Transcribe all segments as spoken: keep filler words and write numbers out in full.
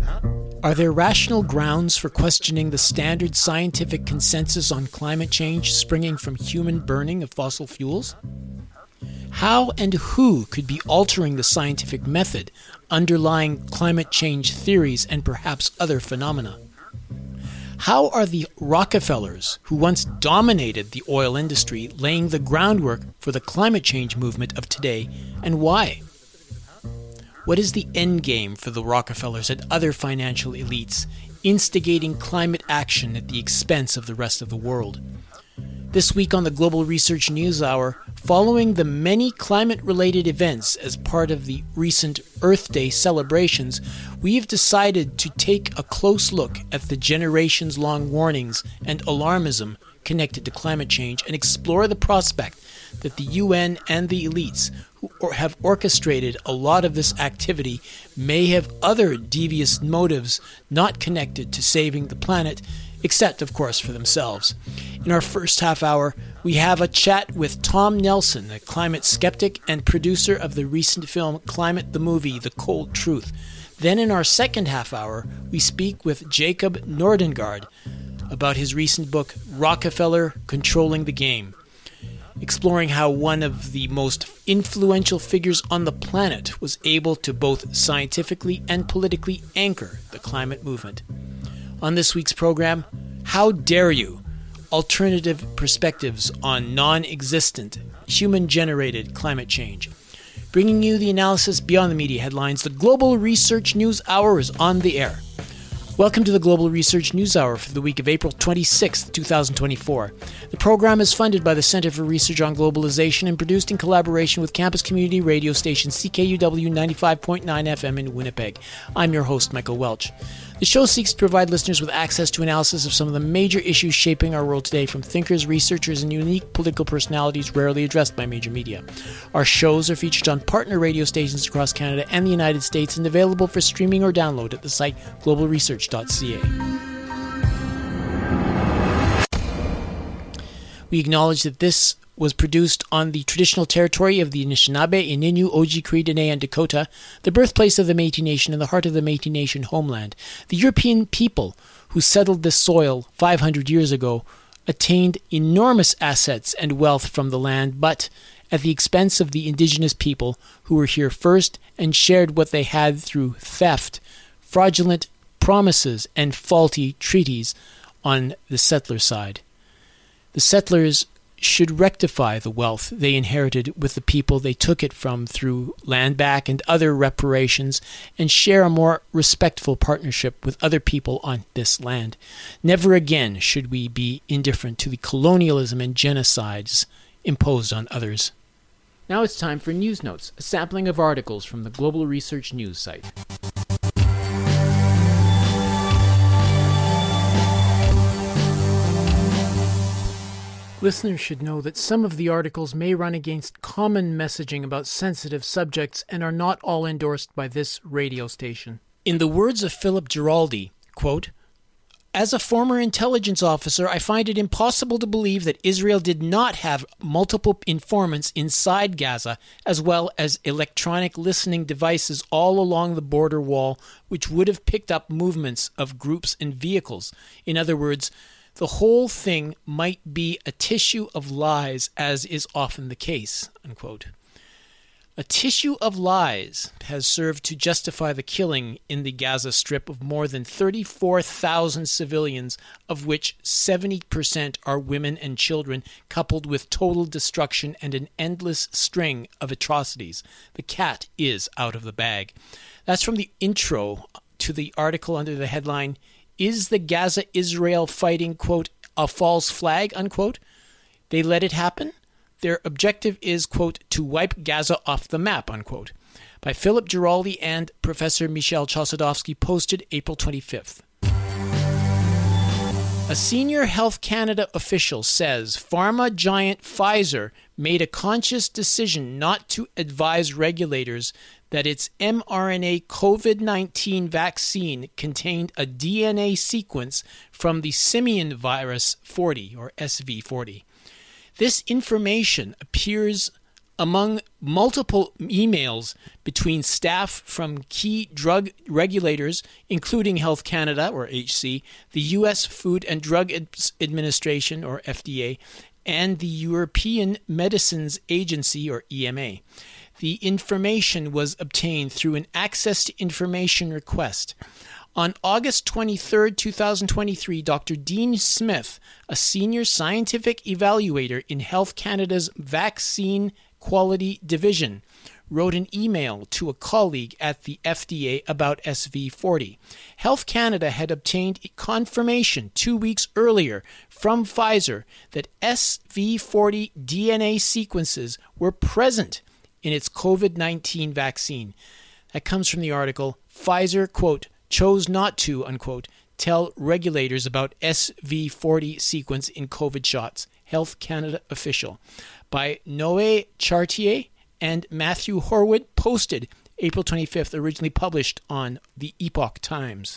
Are there rational grounds for questioning the standard scientific consensus on climate change springing from human burning of fossil fuels? How and who could be altering the scientific method underlying climate change theories and perhaps other phenomena? How are the Rockefellers, who once dominated the oil industry, laying the groundwork for the climate change movement of today, and why? What is the end game for the Rockefellers and other financial elites instigating climate action at the expense of the rest of the world? This week on the Global Research News Hour, following the many climate-related events as part of the recent Earth Day celebrations, we have decided to take a close look at the generations-long warnings and alarmism connected to climate change and explore the prospect that the U N and the elites who have orchestrated a lot of this activity may have other devious motives not connected to saving the planet, except, of course, for themselves. In our first half hour, we have a chat with Tom Nelson, a climate skeptic and producer of the recent film Climate the Movie, The Cold Truth. Then in our second half hour, we speak with Jacob Nordengard about his recent book, Rockefeller Controlling the Game, exploring how one of the most influential figures on the planet was able to both scientifically and politically anchor the climate movement. On this week's program, How Dare You? Alternative perspectives on non-existent, human-generated climate change. Bringing you the analysis beyond the media headlines, the Global Research News Hour is on the air. Welcome to the Global Research News Hour for the week of April twenty-sixth, twenty twenty-four. The program is funded by the Center for Research on Globalization and produced in collaboration with campus community radio station C K U W ninety-five point nine F M in Winnipeg. I'm your host, Michael Welch. The show seeks to provide listeners with access to analysis of some of the major issues shaping our world today from thinkers, researchers, and unique political personalities rarely addressed by major media. Our shows are featured on partner radio stations across Canada and the United States and available for streaming or download at the site global research dot c a. We acknowledge that this was produced on the traditional territory of the Anishinaabe, Ininu, Oji-Cree, Dene, and Dakota, the birthplace of the Métis Nation and the heart of the Métis Nation homeland. The European people who settled this soil five hundred years ago attained enormous assets and wealth from the land, but at the expense of the indigenous people who were here first and shared what they had through theft, fraudulent promises, and faulty treaties on the settler side. The settlers should rectify the wealth they inherited with the people they took it from through land back and other reparations and share a more respectful partnership with other people on this land. Never again should we be indifferent to the colonialism and genocides imposed on others. Now it's time for News Notes, a sampling of articles from the Global Research News site. Listeners should know that some of the articles may run against common messaging about sensitive subjects and are not all endorsed by this radio station. In the words of Philip Giraldi, quote, "As a former intelligence officer, I find it impossible to believe that Israel did not have multiple informants inside Gaza, as well as electronic listening devices all along the border wall, which would have picked up movements of groups and vehicles. In other words, the whole thing might be a tissue of lies, as is often the case," unquote. A tissue of lies has served to justify the killing in the Gaza Strip of more than thirty-four thousand civilians, of which seventy percent are women and children, coupled with total destruction and an endless string of atrocities. The cat is out of the bag. That's from the intro to the article under the headline, "Is the Gaza-Israel fighting, quote, a false flag," unquote? They let it happen? Their objective is, quote, to wipe Gaza off the map, unquote. By Philip Giraldi and Professor Michel Chossudovsky, posted April twenty-fifth. A senior Health Canada official says pharma giant Pfizer made a conscious decision not to advise regulators that its mRNA COVID nineteen vaccine contained a D N A sequence from the simian virus forty, or S V forty. This information appears Among multiple emails between staff from key drug regulators, including Health Canada, or H C, the U S Food and Drug Administration, or F D A, and the European Medicines Agency, or E M A. The information was obtained through an Access to Information request. On August twenty-third, twenty twenty-three, Doctor Dean Smith, a senior scientific evaluator in Health Canada's Vaccine Quality Division, wrote an email to a colleague at the F D A about S V forty. Health Canada had obtained confirmation two weeks earlier from Pfizer that S V forty D N A sequences were present in its COVID nineteen vaccine. That comes from the article, Pfizer, quote, chose not to, unquote, tell regulators about S V forty sequence in COVID shots. Health Canada official. By Noé Chartier and Matthew Horwood, posted April twenty-fifth, originally published on the Epoch Times.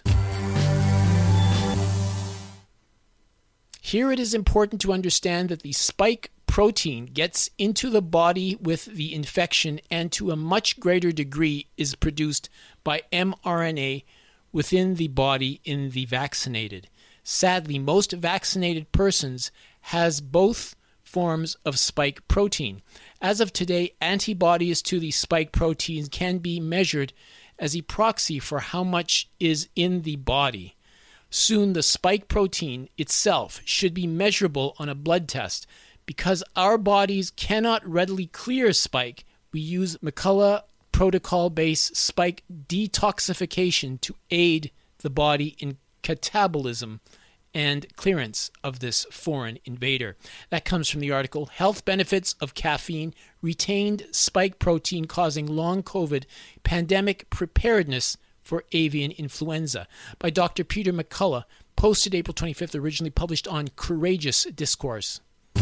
Here it is important to understand that the spike protein gets into the body with the infection and to a much greater degree is produced by mRNA within the body in the vaccinated. Sadly, most vaccinated persons has both forms of spike protein. As of today, antibodies to the spike proteins can be measured as a proxy for how much is in the body. Soon, the spike protein itself should be measurable on a blood test. Because our bodies cannot readily clear spike, we use McCullough protocol-based spike detoxification to aid the body in catabolism and clearance of this foreign invader. That comes from the article, Health Benefits of Caffeine, Retained Spike Protein Causing Long COVID, Pandemic Preparedness for Avian Influenza, by Doctor Peter McCullough, posted April twenty-fifth, originally published on Courageous Discourse.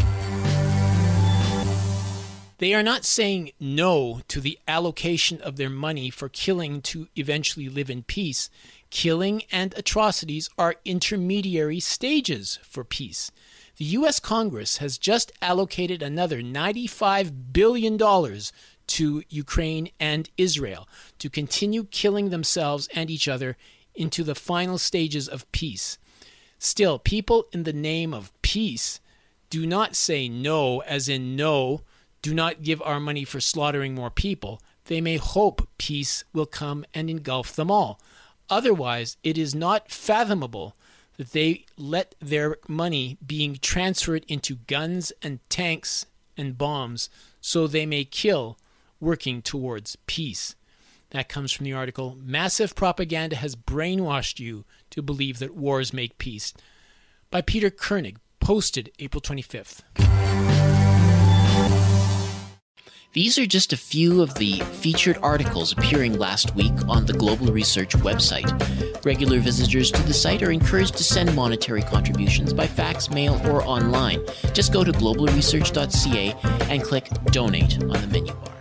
They are not saying no to the allocation of their money for killing to eventually live in peace. Killing and atrocities are intermediary stages for peace. The U S Congress has just allocated another ninety-five billion dollars to Ukraine and Israel to continue killing themselves and each other into the final stages of peace. Still, people in the name of peace do not say no, as in no, do not give our money for slaughtering more people. They may hope peace will come and engulf them all. Otherwise, it is not fathomable that they let their money being transferred into guns and tanks and bombs so they may kill, working towards peace. That comes from the article, Massive Propaganda Has Brainwashed You to Believe That Wars Make Peace, by Peter Koenig, posted April twenty-fifth. These are just a few of the featured articles appearing last week on the Global Research website. Regular visitors to the site are encouraged to send monetary contributions by fax, mail, or online. Just go to global research dot c a and click Donate on the menu bar.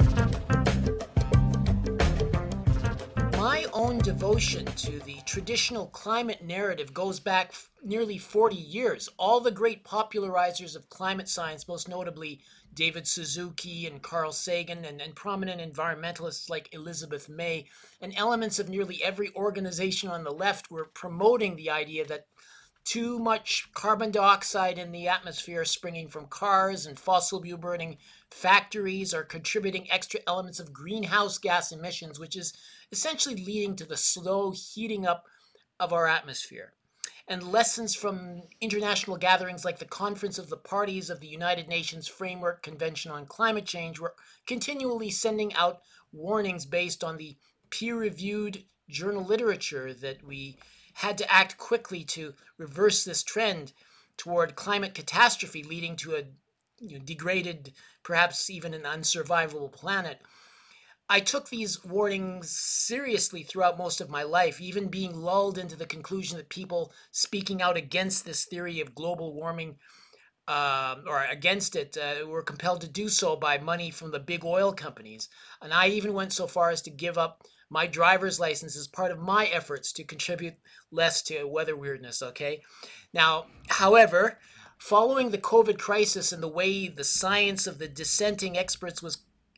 My own devotion to the traditional climate narrative goes back f- nearly forty years. All the great popularizers of climate science, most notably David Suzuki and Carl Sagan, and, and prominent environmentalists like Elizabeth May, and elements of nearly every organization on the left were promoting the idea that too much carbon dioxide in the atmosphere springing from cars and fossil fuel burning factories are contributing extra elements of greenhouse gas emissions, which is essentially leading to the slow heating up of our atmosphere. And lessons from international gatherings like the Conference of the Parties of the United Nations Framework Convention on Climate Change were continually sending out warnings based on the peer-reviewed journal literature that we had to act quickly to reverse this trend toward climate catastrophe, leading to a you know, degraded, perhaps even an unsurvivable planet. I took these warnings seriously throughout most of my life, even being lulled into the conclusion that people speaking out against this theory of global warming uh, or against it uh, were compelled to do so by money from the big oil companies. And I even went so far as to give up my driver's license as part of my efforts to contribute less to weather weirdness, okay? Now, however, following the COVID crisis and the way the science of the dissenting experts was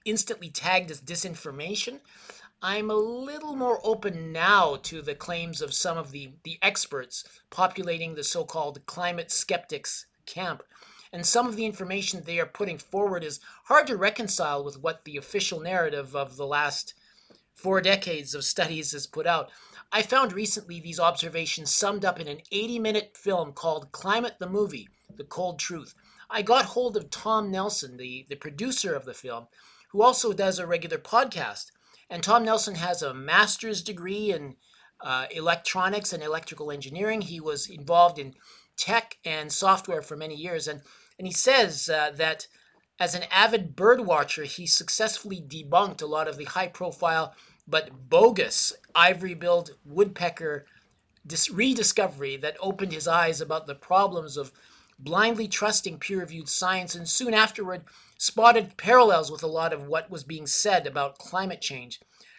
instantly tagged as disinformation. I'm a little more open now to the claims of some of the, the experts populating the so-called climate skeptics camp. And some of the information they are putting forward is hard to reconcile with what the official narrative of the last four decades of studies has put out. I found recently these observations summed up in an eighty-minute film called Climate the Movie, The Cold Truth. I got hold of Tom Nelson, the, the producer of the film, who also does a regular podcast. And Tom Nelson has a master's degree in uh, electronics and electrical engineering. He was involved in tech and software for many years. And, and he says uh, that as an avid bird watcher, he successfully debunked a lot of the high-profile but bogus ivory-billed woodpecker dis- rediscovery that opened his eyes about the problems of blindly trusting peer-reviewed science, and soon afterward spotted parallels with a lot of what was being said about climate change.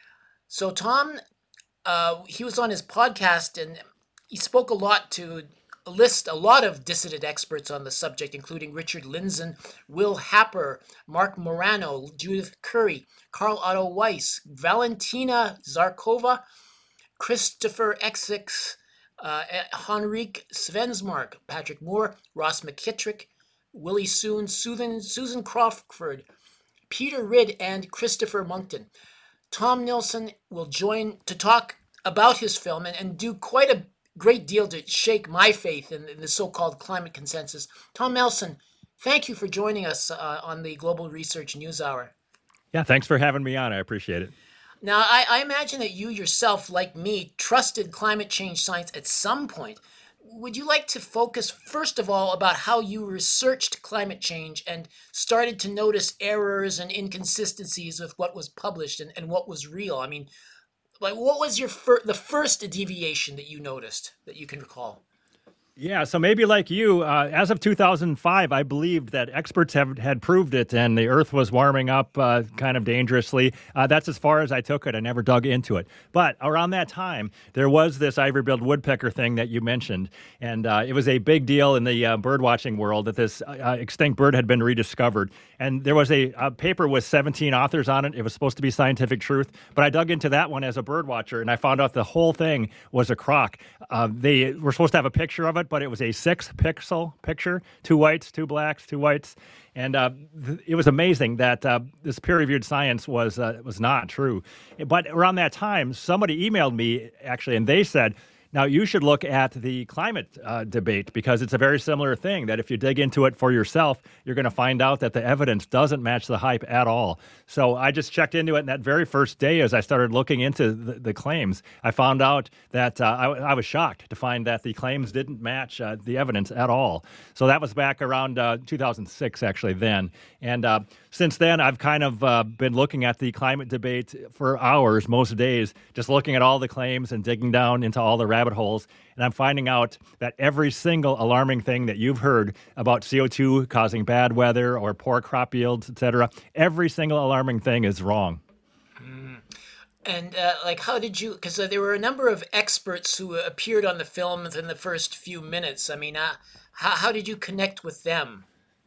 So Tom, uh, he was on his podcast and he spoke a lot to list a lot of dissident experts on the subject, including Richard Lindzen, Will Happer, Mark Morano, Judith Curry, Carl Otto Weiss, Valentina Zarkova, Christopher Essex, uh, Henrik Svensmark, Patrick Moore, Ross McKittrick, Willie Soon, Susan, Susan Crawford, Peter Ridd, and Christopher Monkton. Tom Nelson will join to talk about his film and, and do quite a great deal to shake my faith in, in the so-called climate consensus. Tom Nelson, thank you for joining us uh, on the Global Research News Hour. Yeah, thanks for having me on. I appreciate it. Now, I, I imagine that you yourself, like me, trusted climate change science at some point. Would you like to focus, first of all, about how you researched climate change and started to notice errors and inconsistencies with what was published and, and what was real? I mean, like, what was your fir- the first deviation that you noticed that you can recall? Yeah, so maybe like you, uh, as of two thousand five, I believed that experts have had proved it and the Earth was warming up uh, kind of dangerously. Uh, that's as far as I took it. I never dug into it. But around that time, there was this ivory-billed woodpecker thing that you mentioned, and uh, it was a big deal in the uh, birdwatching world that this uh, extinct bird had been rediscovered. And there was a, a paper with seventeen authors on it. It was supposed to be scientific truth, but I dug into that one as a birdwatcher, and I found out the whole thing was a crock. Uh, they were supposed to have a picture of it, but it was a six-pixel picture, two whites, two blacks, two whites, and uh, th- it was amazing that uh, this peer-reviewed science was uh, was not true. But around that time, somebody emailed me, actually, and they said, now, you should look at the climate uh, debate because it's a very similar thing, that if you dig into it for yourself, you're going to find out that the evidence doesn't match the hype at all. So I just checked into it, and that very first day as I started looking into the, the claims, I found out that uh, I, I was shocked to find that the claims didn't match uh, the evidence at all. So that was back around uh, two thousand six, actually, then. And uh, since then, I've kind of uh, been looking at the climate debate for hours, most days, just looking at all the claims and digging down into all the rabbit holes, and I'm finding out that every single alarming thing that you've heard about C O two causing bad weather or poor crop yields, et cetera, every single alarming thing is wrong. Mm. And uh, like, how did you? Because uh, there were a number of experts who appeared on the film within the first few minutes. I mean, uh, how how did you connect with them?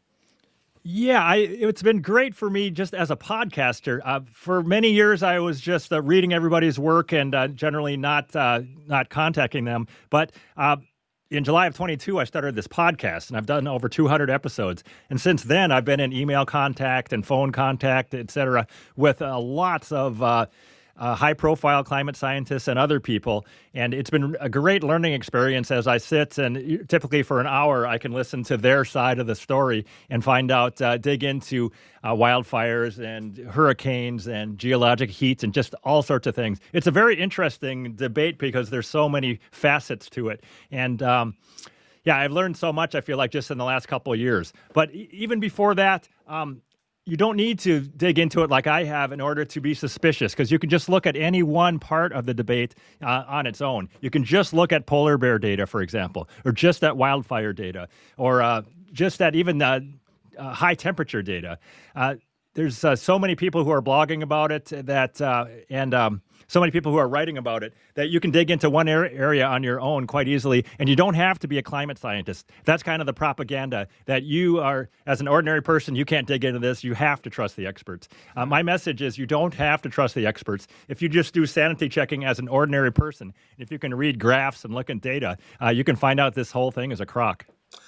Yeah, I, it's been great for me just as a podcaster. Uh, for many years, I was just uh, reading everybody's work and uh, generally not uh, not contacting them. But uh, in July of twenty-two, I started this podcast, and I've done over two hundred episodes. And since then, I've been in email contact and phone contact, et cetera, with uh, lots of uh, uh, high-profile climate scientists and other people. And it's been a great learning experience as I sit, and typically for an hour, I can listen to their side of the story and find out, uh, dig into uh, wildfires and hurricanes and geologic heat and just all sorts of things. It's a very interesting debate because there's so many facets to it. And, um, yeah, I've learned so much, I feel like, just in the last couple of years. But e- even before that, um, you don't need to dig into it like I have in order to be suspicious, because you can just look at any one part of the debate uh, on its own. You can just look at polar bear data, for example, or just at wildfire data, or uh, just at even uh, uh, high temperature data. Uh, there's uh, so many people who are blogging about it that, uh, and um, so many people who are writing about it that you can dig into one area on your own quite easily, and you don't have to be a climate scientist. That's kind of the propaganda that you are, as an ordinary person, you can't dig into this. You have to trust the experts. Uh, my message is you don't have to trust the experts. If you just do sanity checking as an ordinary person, if you can read graphs and look at data, uh, you can find out this whole thing is a crock.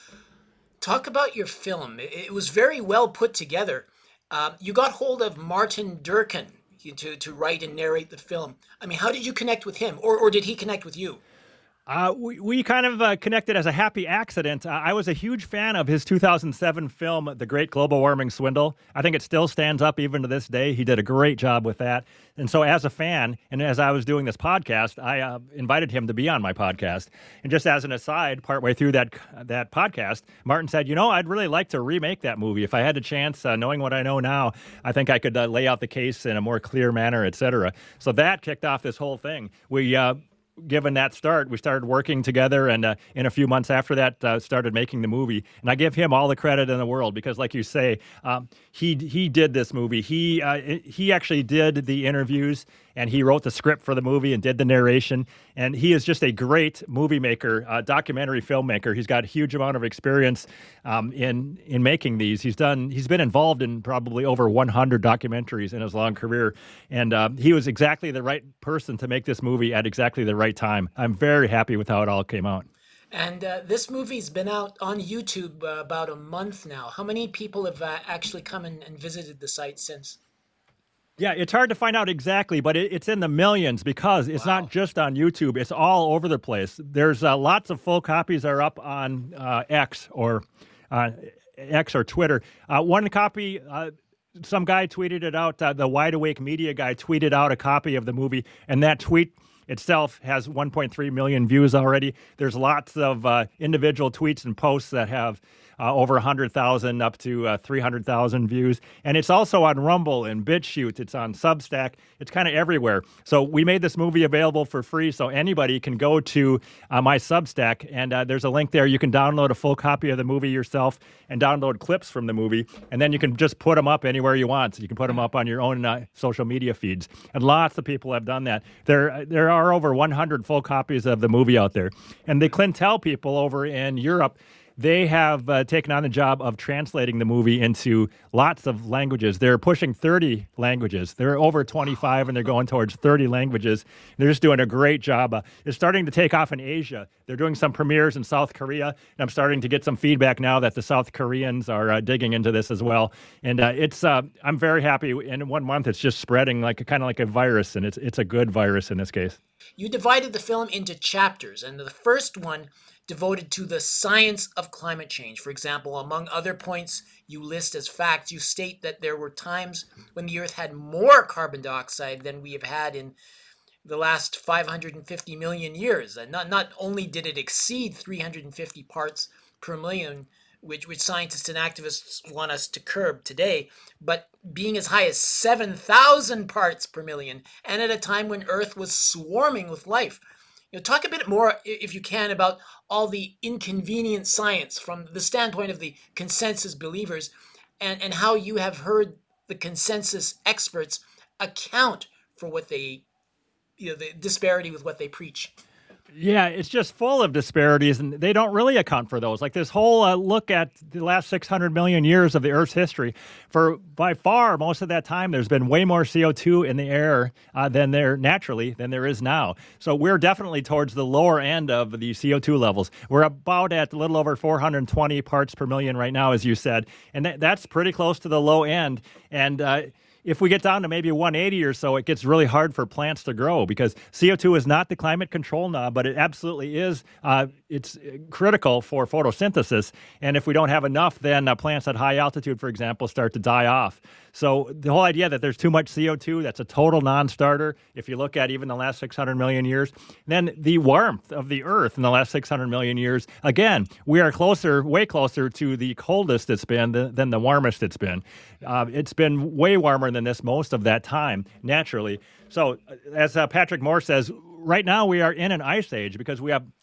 Talk about your film. It was very well put together. Uh, you got hold of Martin Durkin to, to write and narrate the film. I mean, how did you connect with him? Or, or did he connect with you? Uh, we, we kind of uh, connected as a happy accident. Uh, I was a huge fan of his two thousand seven film, The Great Global Warming Swindle. I think it still stands up even to this day. He did a great job with that. And so as a fan, and as I was doing this podcast, I uh, invited him to be on my podcast. And just as an aside, partway through that that podcast, Martin said, you know, I'd really like to remake that movie. If I had a chance, uh, knowing what I know now, I think I could uh, lay out the case in a more clear manner, et cetera. So that kicked off this whole thing. We... Uh, Given that start, we started working together, and uh, in a few months after that, uh, started making the movie. And I give him all the credit in the world because, like you say, um, he he did this movie. He uh, he actually did the interviews, and he wrote the script for the movie and did the narration. And he is just a great movie maker, uh, documentary filmmaker. He's got a huge amount of experience um, in in making these. He's done. He's been involved in probably over one hundred documentaries in his long career, and uh, he was exactly the right person to make this movie at exactly the right time. I'm very happy with how it all came out. And uh, this movie's been out on YouTube uh, about a month now. How many people have uh, actually come in and visited the site since? Yeah, it's hard to find out exactly, but it, it's in the millions because it's Wow. not just on YouTube. It's all over the place. There's uh, lots of full copies are up on uh, X or uh, X or Twitter. Uh, one copy, uh, some guy tweeted it out. Uh, the Wide Awake Media guy tweeted out a copy of the movie, and that tweet itself has one point three million views already. There's lots of uh, individual tweets and posts that have uh, over one hundred thousand up to uh, three hundred thousand views. And it's also on Rumble and BitChute. It's on Substack. It's kind of everywhere. So we made this movie available for free so anybody can go to uh, my Substack, and uh, there's a link there. You can download a full copy of the movie yourself and download clips from the movie, and then you can just put them up anywhere you want. So you can put them up on your own uh, social media feeds. And lots of people have done that. There, there are over one hundred full copies of the movie out there. And the Clintel people over in Europe, they have uh, taken on the job of translating the movie into lots of languages. They're pushing thirty languages. They're over twenty-five, and they're going towards thirty languages. They're just doing a great job. Uh, it's starting to take off in Asia. They're doing some premieres in South Korea, and I'm starting to get some feedback now that the South Koreans are uh, digging into this as well. And uh, it's uh, I'm very happy. In one month, it's just spreading like kind of like a virus, and it's it's a good virus in this case. You divided the film into chapters, and the first one devoted to the science of climate change. For example, among other points you list as facts, you state that there were times when the Earth had more carbon dioxide than we have had in the last five hundred fifty million years. And not, not only did it exceed three hundred fifty parts per million, which, which scientists and activists want us to curb today, but being as high as seven thousand parts per million, and at a time when Earth was swarming with life. You know, talk a bit more, if you can, about all the inconvenient science from the standpoint of the consensus believers, and, and how you have heard the consensus experts account for what they, you know, the disparity with what they preach. Yeah, it's just full of disparities, and they don't really account for those. Like this whole uh, look at the last six hundred million years of the Earth's history, for by far most of that time, there's been way more C O two in the air uh, than there naturally than there is now. So we're definitely towards the lower end of the C O two levels. We're about at a little over four hundred twenty parts per million right now, as you said, and that, that's pretty close to the low end. And uh, if we get down to maybe one eighty or so, it gets really hard for plants to grow because C O two is not the climate control knob, but it absolutely is. Uh, it's critical for photosynthesis. And if we don't have enough, then uh, plants at high altitude, for example, start to die off. So the whole idea that there's too much C O two, that's a total non-starter. If you look at even the last six hundred million years, then the warmth of the Earth in the last six hundred million years, again, we are closer, way closer to the coldest it's been than, than the warmest it's been. Uh, it's been way warmer than this most of that time, naturally. So as uh, Patrick Moore says, right now we are in an ice age because we have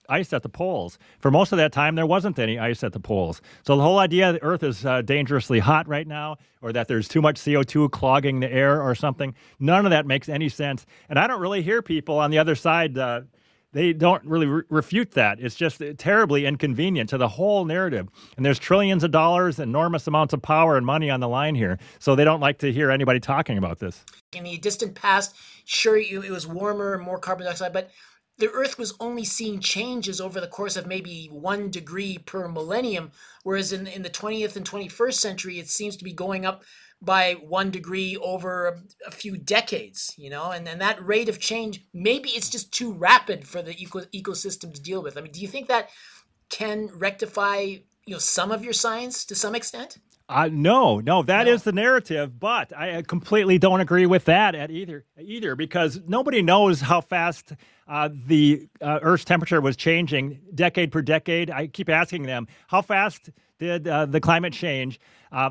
ice at the poles. For most of that time, there wasn't any ice at the poles. So the whole idea that Earth is uh, dangerously hot right now, or that there's too much C O two clogging the air or something, none of that makes any sense. And I don't really hear people on the other side, uh, they don't really re- refute that. It's just terribly inconvenient to the whole narrative. And there's trillions of dollars, enormous amounts of power and money on the line here. So they don't like to hear anybody talking about this. In the distant past, sure, it was warmer and more carbon dioxide, but the Earth was only seeing changes over the course of maybe one degree per millennium, whereas in, in the twentieth and twenty-first century, it seems to be going up by one degree over a, a few decades, you know, and, and that rate of change, maybe it's just too rapid for the eco, ecosystem to deal with. I mean, do you think that can rectify, you know, some of your science to some extent? Uh, no, no, that No. is the narrative, but I completely don't agree with that at either, either because nobody knows how fast uh, the uh, Earth's temperature was changing decade per decade. I keep asking them, how fast did uh, the climate change? Uh,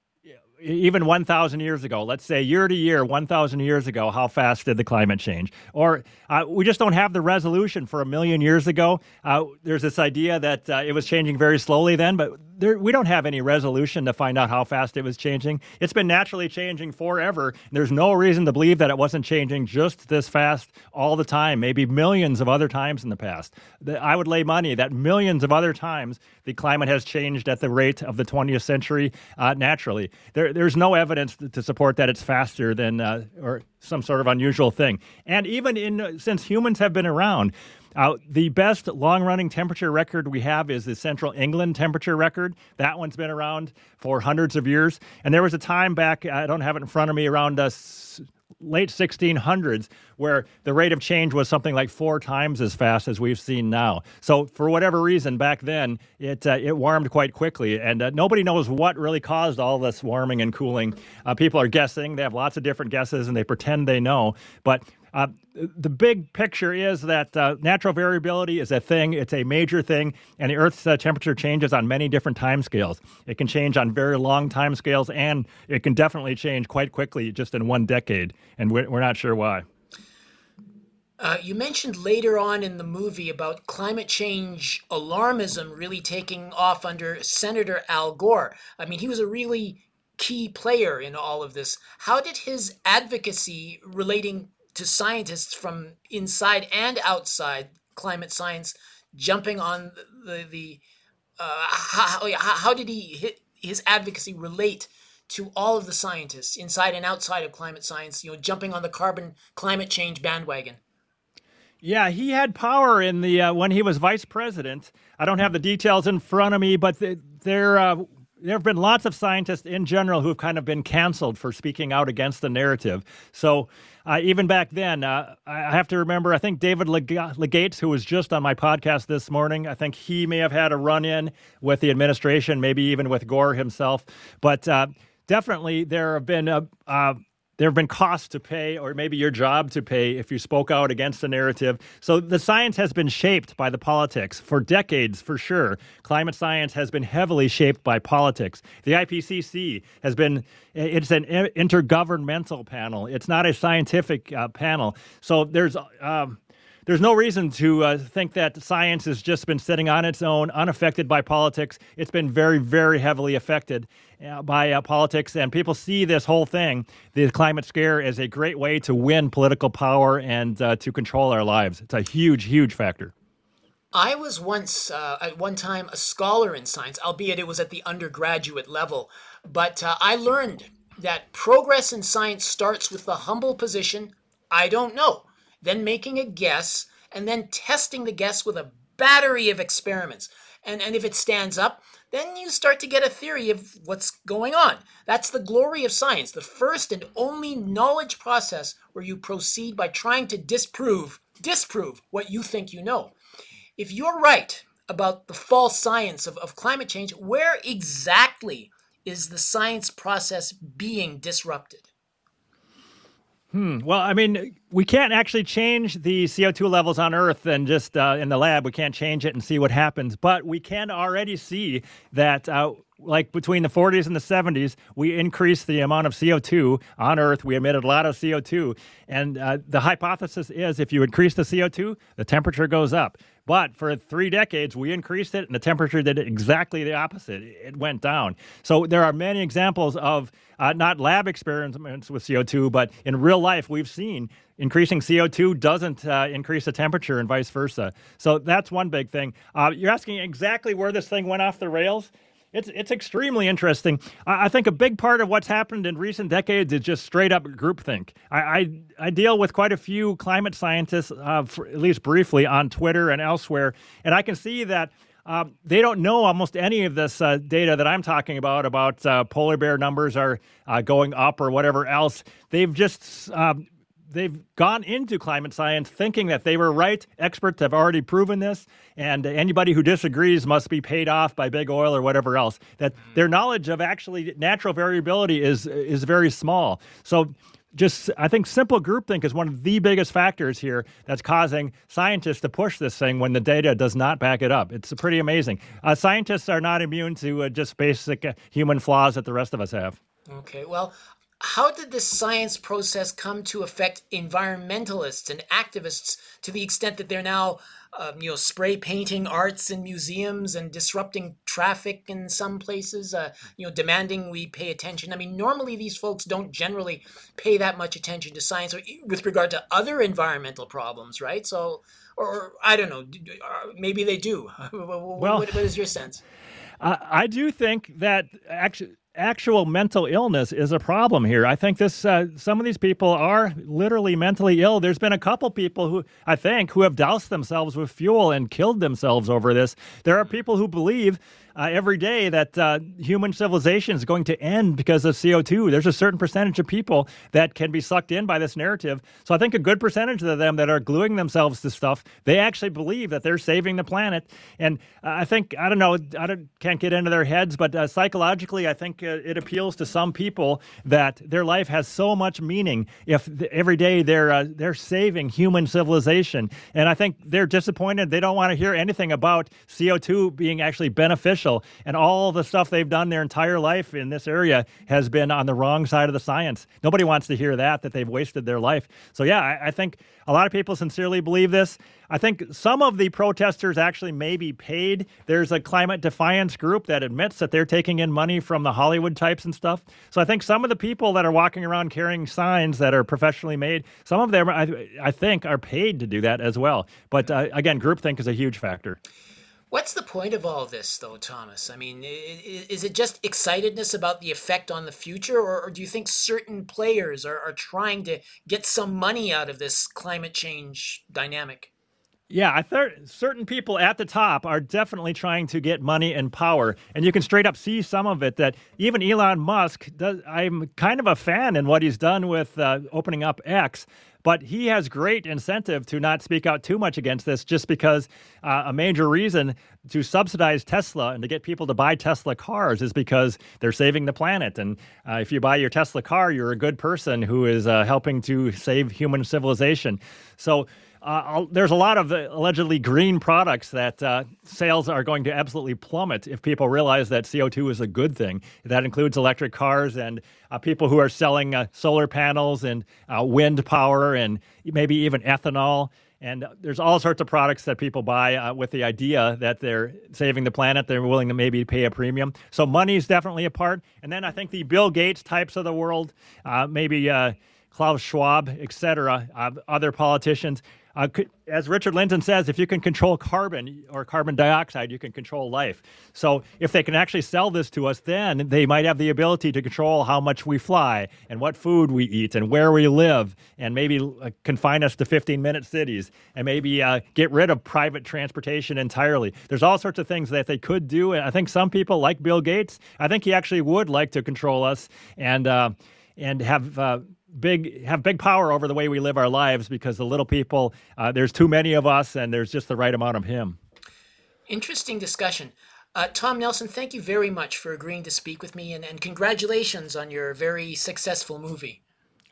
even one thousand years ago, let's say year to year, one thousand years ago, how fast did the climate change? Or uh, we just don't have the resolution for a million years ago. Uh, there's this idea that uh, it was changing very slowly then, but there, we don't have any resolution to find out how fast it was changing. It's been naturally changing forever. There's no reason to believe that it wasn't changing just this fast all the time, maybe millions of other times in the past. The, I would lay money that millions of other times the climate has changed at the rate of the twentieth century uh, naturally. There, there's no evidence to support that it's faster than uh, or some sort of unusual thing. And even in uh, since humans have been around, Uh, the best long-running temperature record we have is the Central England temperature record. That one's been around for hundreds of years. And there was a time back, I don't have it in front of me, around uh, s- late sixteen hundreds where the rate of change was something like four times as fast as we've seen now. So for whatever reason, back then, it uh, it warmed quite quickly. And uh, nobody knows what really caused all this warming and cooling. Uh, people are guessing. They have lots of different guesses, and they pretend they know. But Uh, the big picture is that uh, natural variability is a thing. It's a major thing, and the Earth's uh, temperature changes on many different timescales. It can change on very long timescales, and it can definitely change quite quickly just in one decade, and we're, we're not sure why. Uh, you mentioned later on in the movie about climate change alarmism really taking off under Senator Al Gore. I mean, he was a really key player in all of this. How did his advocacy relating to scientists from inside and outside climate science jumping on the, the uh, how, how did he, his advocacy relate to all of the scientists inside and outside of climate science, you know, jumping on the carbon climate change bandwagon? Yeah, he had power in the uh, when he was vice president. I don't have the details in front of me, but the, there uh, there have been lots of scientists in general who have kind of been canceled for speaking out against the narrative. So uh, even back then, uh, I have to remember, I think David Legates, who was just on my podcast this morning, I think he may have had a run-in with the administration, maybe even with Gore himself. But uh, definitely there have been a uh, There have been costs to pay, or maybe your job to pay, if you spoke out against the narrative. So the science has been shaped by the politics for decades, for sure. Climate science has been heavily shaped by politics. The I P C C has been, it's an intergovernmental panel. It's not a scientific uh, panel. So there's... Um, There's no reason to uh, think that science has just been sitting on its own, unaffected by politics. It's been very, very heavily affected uh, by uh, politics, and people see this whole thing, the climate scare, as a great way to win political power and uh, to control our lives. It's a huge, huge factor. I was once, uh, at one time, a scholar in science, albeit it was at the undergraduate level. But uh, I learned that progress in science starts with the humble position, I don't know, then making a guess, and then testing the guess with a battery of experiments. And, and if it stands up, then you start to get a theory of what's going on. That's the glory of science, the first and only knowledge process where you proceed by trying to disprove, disprove what you think you know. If you're right about the false science of, of climate change, where exactly is the science process being disrupted? Hmm. Well, I mean, we can't actually change the C O two levels on Earth and just uh, in the lab. We can't change it and see what happens. But we can already see that, uh, like between the forties and the seventies, we increased the amount of C O two on Earth. We emitted a lot of C O two. And uh, the hypothesis is if you increase the C O two, the temperature goes up. But for three decades, we increased it, and the temperature did exactly the opposite. It went down. So there are many examples of uh, not lab experiments with C O two, but in real life, we've seen increasing C O two doesn't uh, increase the temperature and vice versa. So that's one big thing. Uh, you're asking exactly where this thing went off the rails. It's it's extremely interesting. I, I think a big part of what's happened in recent decades is just straight up groupthink. I, I, I deal with quite a few climate scientists, uh, for, at least briefly, on Twitter and elsewhere, and I can see that um, they don't know almost any of this uh, data that I'm talking about, about uh, polar bear numbers are uh, going up or whatever else. They've just... Um, They've gone into climate science thinking that they were right. Experts have already proven this, and anybody who disagrees must be paid off by big oil or whatever else. That their knowledge of actually natural variability is is very small. So just, I think simple groupthink is one of the biggest factors here that's causing scientists to push this thing when the data does not back it up. It's pretty amazing. Uh, scientists are not immune to uh, just basic uh, human flaws that the rest of us have. Okay, well, how did this science process come to affect environmentalists and activists to the extent that they're now, um, you know, spray painting arts in museums and disrupting traffic in some places, uh, you know, demanding we pay attention? I mean, normally these folks don't generally pay that much attention to science with regard to other environmental problems, right? So, or, or I don't know, maybe they do. Well, what, what is your sense? Uh, I do think that actually... Actual mental illness is a problem here. I think this uh, some of these people are literally mentally ill. There's been a couple people who, I think, who have doused themselves with fuel and killed themselves over this. There are people who believe uh, every day that uh, human civilization is going to end because of C O two. There's a certain percentage of people that can be sucked in by this narrative. So I think a good percentage of them that are gluing themselves to stuff, they actually believe that they're saving the planet. And uh, I think, I don't know, I don't, can't get into their heads, but uh, psychologically, I think uh, it appeals to some people that their life has so much meaning if th- every day they're uh, they're saving human civilization. And I think they're disappointed. They don't want to hear anything about C O two being actually beneficial. And all the stuff they've done their entire life in this area has been on the wrong side of the science. Nobody wants to hear that, that they've wasted their life. So yeah, I, I think a lot of people sincerely believe this. I think some of the protesters actually may be paid. There's a climate defiance group that admits that they're taking in money from the Hollywood types and stuff. So I think some of the people that are walking around carrying signs that are professionally made, some of them, I, I think, are paid to do that as well. But uh, again, groupthink is a huge factor. What's the point of all this, though, Thomas? I mean, is it just excitedness about the effect on the future, or do you think certain players are, are trying to get some money out of this climate change dynamic? Yeah, I thought certain people at the top are definitely trying to get money and power, and you can straight up see some of it. That even Elon Musk does. I'm kind of a fan in what he's done with uh, opening up X. But he has great incentive to not speak out too much against this, just because uh, a major reason to subsidize Tesla and to get people to buy Tesla cars is because they're saving the planet. And uh, if you buy your Tesla car, you're a good person who is uh, helping to save human civilization. So Uh, there's a lot of uh, allegedly green products that uh, sales are going to absolutely plummet if people realize that C O two is a good thing. That includes electric cars and uh, people who are selling uh, solar panels and uh, wind power and maybe even ethanol. And there's all sorts of products that people buy uh, with the idea that they're saving the planet. They're willing to maybe pay a premium. So money is definitely a part. And then I think the Bill Gates types of the world, uh, maybe uh, Klaus Schwab, et cetera, uh, other politicians, Uh, as Richard Linton says, if you can control carbon or carbon dioxide, you can control life. So if they can actually sell this to us, then they might have the ability to control how much we fly and what food we eat and where we live, and maybe uh, confine us to fifteen-minute cities, and maybe uh, get rid of private transportation entirely. There's all sorts of things that they could do. And I think some people, like Bill Gates, I think he actually would like to control us and uh, and have... Uh, big have big power over the way we live our lives, because the little people, uh, there's too many of us, and there's just the right amount of him. Interesting discussion. Uh, Tom Nelson, thank you very much for agreeing to speak with me, and, and congratulations on your very successful movie.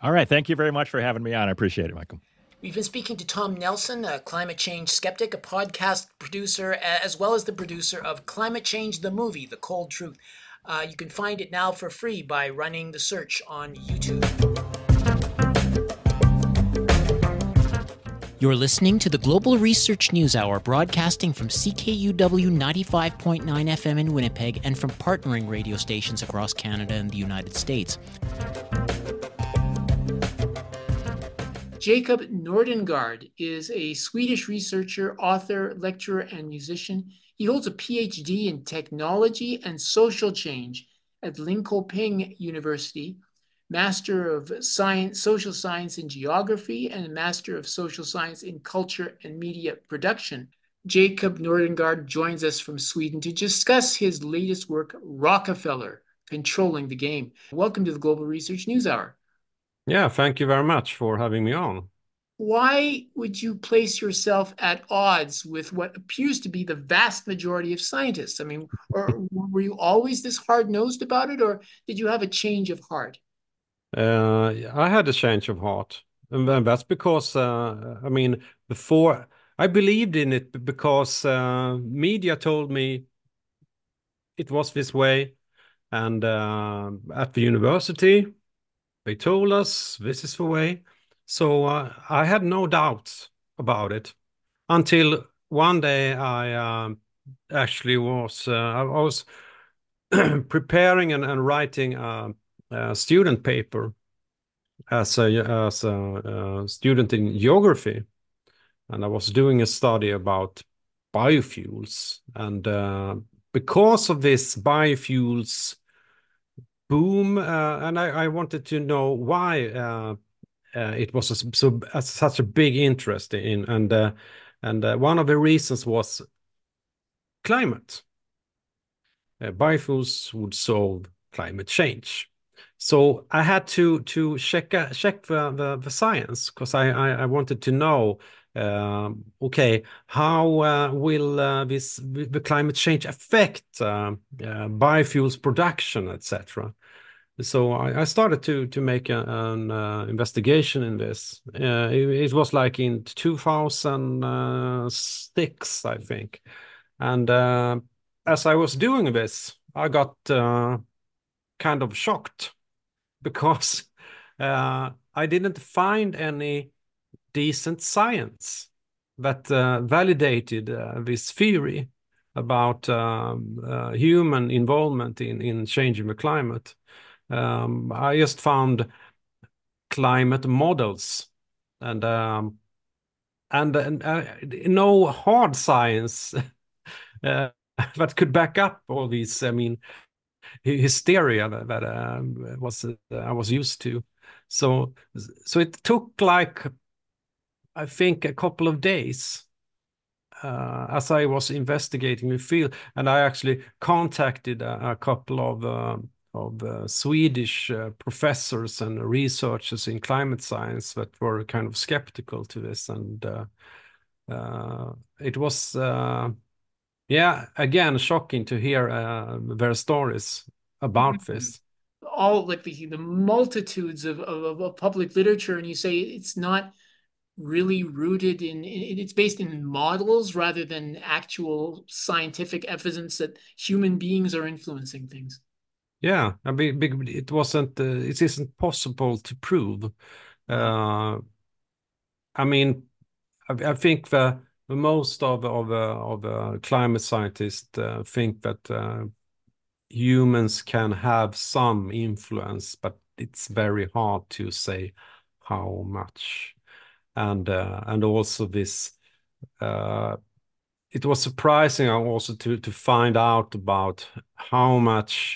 All right. Thank you very much for having me on. I appreciate it, Michael. We've been speaking to Tom Nelson, a climate change skeptic, a podcast producer, as well as the producer of Climate Change the Movie, The Cold Truth. Uh, you can find it now for free by running the search on YouTube. You're listening to the Global Research News Hour, broadcasting from C K U W ninety-five point nine F M in Winnipeg and from partnering radio stations across Canada and the United States. Jacob Nordengard is a Swedish researcher, author, lecturer, and musician. He holds a P H D in technology and social change at Linköping University, Master of Science, Social Science in Geography, and a Master of Social Science in Culture and Media Production. Jacob Nordengard joins us from Sweden to discuss his latest work, Rockefeller, Controlling the Game. Welcome to the Global Research News Hour. Yeah, thank you very much for having me on. Why would you place yourself at odds with what appears to be the vast majority of scientists? I mean, or were you always this hard-nosed about it, or did you have a change of heart? Uh, I had a change of heart, and that's because, uh, I mean, before I believed in it because uh, media told me it was this way, and uh, at the university, they told us this is the way. So uh, I had no doubts about it until one day I uh, actually was, uh, I was preparing and, and writing a, a student paper as a, as a, a student in geography. And I was doing a study about biofuels. And uh, because of this biofuels boom, uh, and I, I wanted to know why uh, uh, it was a, so uh, such a big interest in, and uh, and uh, one of the reasons was climate. Uh, biofuels would solve climate change. So I had to to check uh, check the the, the science, because I, I I wanted to know. Um, okay, how uh, will uh, this the climate change affect uh, uh, biofuels production, et cetera. So I, I started to to make a, an uh, investigation in this. Uh, it, it was like in two thousand six, I think, and uh, as I was doing this, I got uh, kind of shocked because uh, I didn't find any decent science that uh, validated uh, this theory about um, uh, human involvement in, in changing the climate. Um, I just found climate models and um, and, and uh, no hard science uh, that could back up all these. I mean, hysteria that, that um, was uh, I was used to. So so it took like, I think, a couple of days uh, as I was investigating the field, and I actually contacted a, a couple of uh, of uh, Swedish uh, professors and researchers in climate science that were kind of skeptical to this, and uh, uh, it was uh, yeah, again, shocking to hear uh, their stories about mm-hmm. this. All like the, the multitudes of, of, of public literature, and you say it's not really rooted in, it's based in models rather than actual scientific evidence that human beings are influencing things. Yeah, I mean, it wasn't, uh, it isn't possible to prove. Uh, I mean, I, I think the most of of the of the climate scientists uh, think that uh, humans can have some influence, but it's very hard to say how much. And uh, and also this, uh, it was surprising also to to find out about how much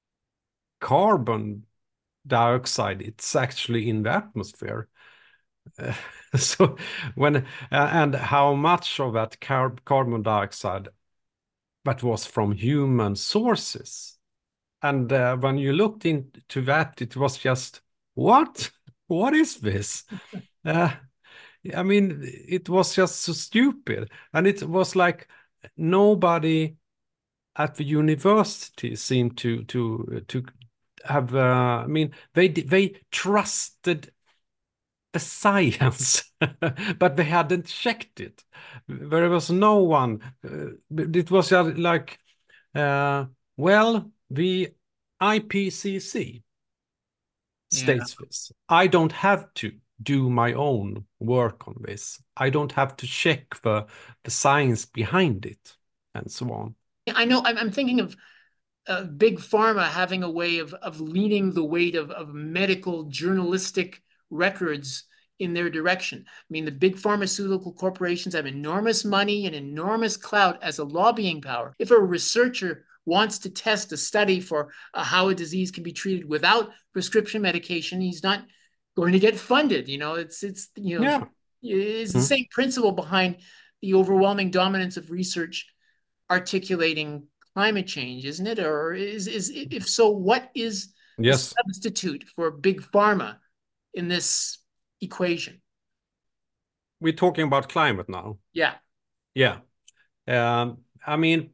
carbon dioxide it's actually in the atmosphere. Uh, so when uh, and how much of that car carbon dioxide that was from human sources. And uh, when you looked into that, it was just, what? What is this? Uh, I mean, it was just so stupid. And it was like nobody at the university seemed to to to have, uh, I mean, they they trusted the science, but they hadn't checked it. There was no one. Uh, it was just like, uh, well, the I P C C Yeah. states this. I don't have to do my own work on this. I don't have to check the the science behind it, and so on. I know I'm, I'm thinking of uh, big pharma having a way of of leaning the weight of, of medical journalistic records in their direction. I mean, the big pharmaceutical corporations have enormous money and enormous clout as a lobbying power. If a researcher wants to test a study for uh, how a disease can be treated without prescription medication, he's not going to get funded. You know, it's it's you know, Yeah. it's the Hmm. same principle behind the overwhelming dominance of research articulating climate change, isn't it? Or is is if so, what is the Yes. substitute for big pharma in this equation? We're talking about climate now. Yeah. Yeah. Um, I mean,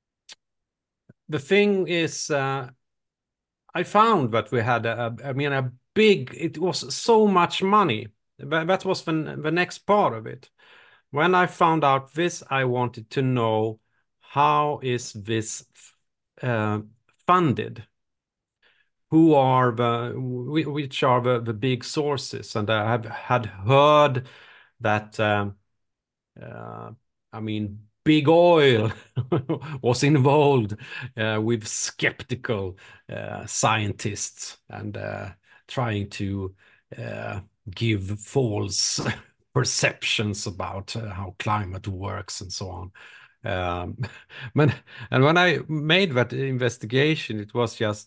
the thing is, uh, I found that we had a, I mean, a big, it was so much money. That, that was the, the next part of it. When I found out this, I wanted to know how is this uh, funded? Who are the, which are the, the big sources? And I have had heard that, um, uh, I mean, big oil was involved uh, with skeptical uh, scientists and uh, trying to uh, give false perceptions about uh, how climate works and so on. Um, when, and when I made that investigation, it was just,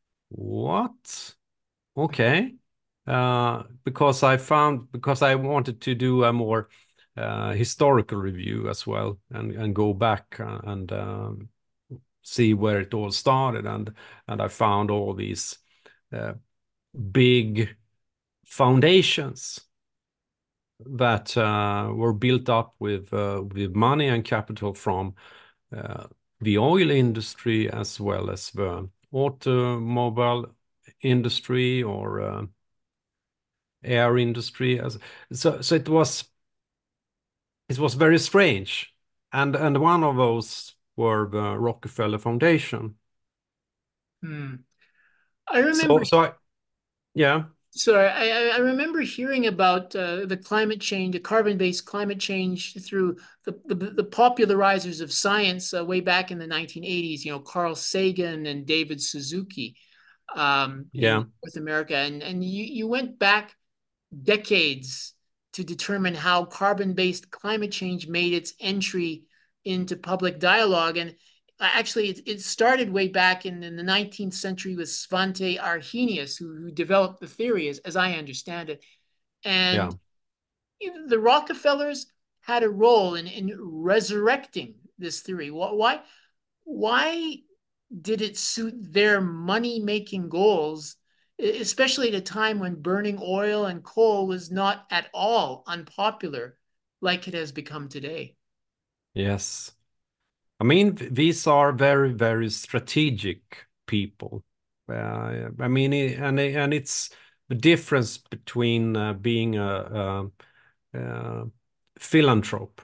what? Okay. Uh, because I found, because I wanted to do a more uh, historical review as well, and and go back uh, and um, see where it all started, and and I found all these uh, big foundations that uh, were built up with uh, with money and capital from uh, the oil industry as well as the automobile industry or uh, air industry. As so, so it was it was very strange, and and one of those were the Rockefeller Foundation. Hmm. I remember. So so I, yeah, So I, I remember hearing about uh, the climate change, the carbon-based climate change through the, the, the popularizers of science uh, way back in the nineteen eighties, you know, Carl Sagan and David Suzuki um, in yeah, North America. And, and you, you went back decades to determine how carbon-based climate change made its entry into public dialogue. And actually, it, it started way back in, in the nineteenth century with Svante Arrhenius, who, who developed the theory, as, as I understand it. yeah. And the Rockefellers had a role in, in resurrecting this theory. Why, why did it suit their money-making goals, especially at a time when burning oil and coal was not at all unpopular like it has become today? Yes. I mean, these are very, very strategic people. Uh, I mean, and and it's the difference between uh, being a, a, a philanthrope.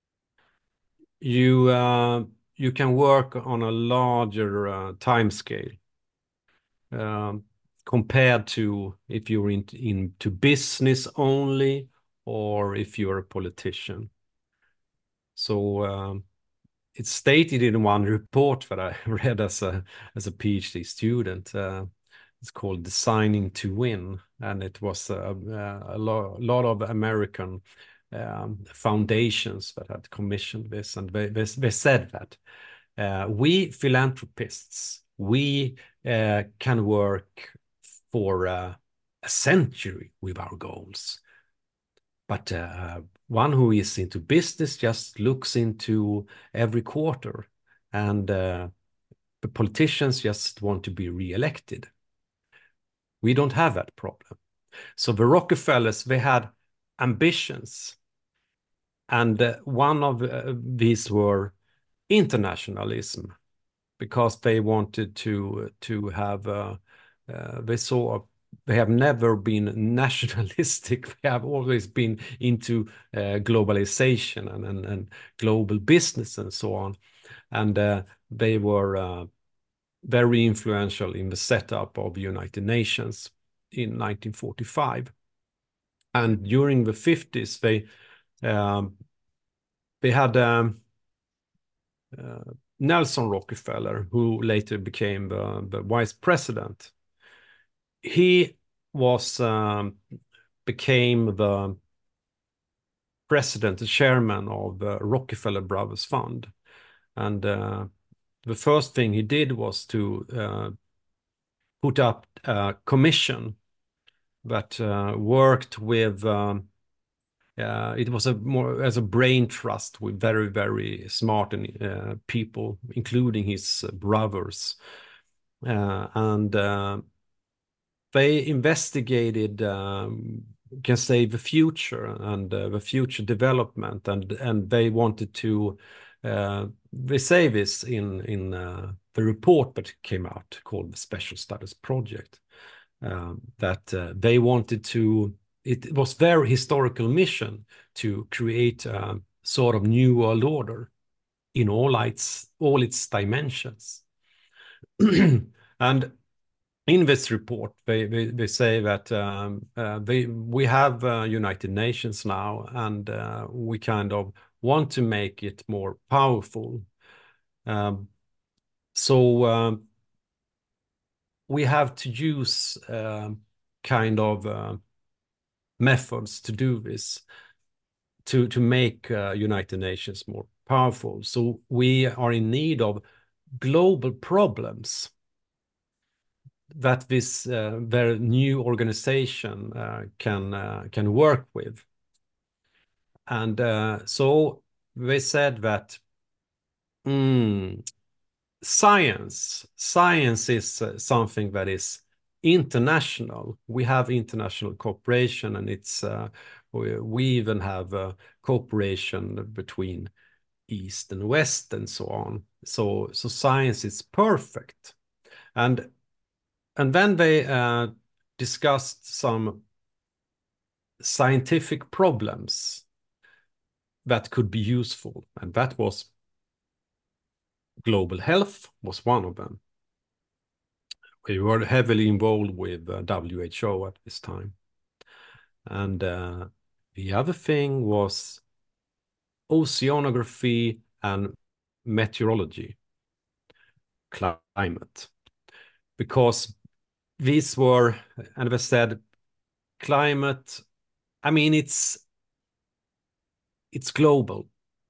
You uh, you can work on a larger uh, time scale um, compared to if you're in, into business only or if you're a politician. So. Um, it's stated in one report that I read as a as a PhD student. Uh, it's called "Designing to Win," and it was a, a, lo lot of American um, foundations that had commissioned this, and they they, they said that uh, we philanthropists we uh, can work for uh, a century with our goals. But uh, one who is into business just looks into every quarter, and uh, the politicians just want to be re-elected. We don't have that problem. So the Rockefellers, they had ambitions, and uh, one of uh, these were internationalism, because they wanted to to have uh, uh, they saw they have never been nationalistic. They have always been into uh, globalization and, and, and global business and so on. And uh, they were uh, very influential in the setup of the United Nations in nineteen forty-five. And during the fifties, they um, they had um, uh, Nelson Rockefeller, who later became the, the vice president. He was um, became the president, the chairman of the Rockefeller Brothers Fund, and uh, the first thing he did was to uh, put up a commission that uh, worked with. Um, uh, it was a more as a brain trust with very very smart and, uh, people, including his brothers, uh, and uh, they investigated, um, can say, the future and uh, the future development, and and they wanted to. Uh, they say this in in uh, the report that came out called the Special Studies Project. Um, that uh, they wanted to. It was their historical mission to create a sort of new world order in all its all its dimensions, and in this report, they, they, they say that um, uh, they, we have uh, United Nations now, and uh, we kind of want to make it more powerful. Um, so um, we have to use uh, kind of uh, methods to do this, to, to make uh, United Nations more powerful. So we are in need of global problems that this uh, very new organization uh, can uh, can work with. And uh, so they said that mm, science science is uh, something that is international. We have international cooperation, and it's uh, we, we even have uh, cooperation between East and West and so on. So so science is perfect. And And then they uh, discussed some scientific problems that could be useful, and that was global health was one of them. We were heavily involved with uh, W H O at this time. And uh, the other thing was oceanography and meteorology, climate. Because these were, and they said, climate, I mean, it's it's global.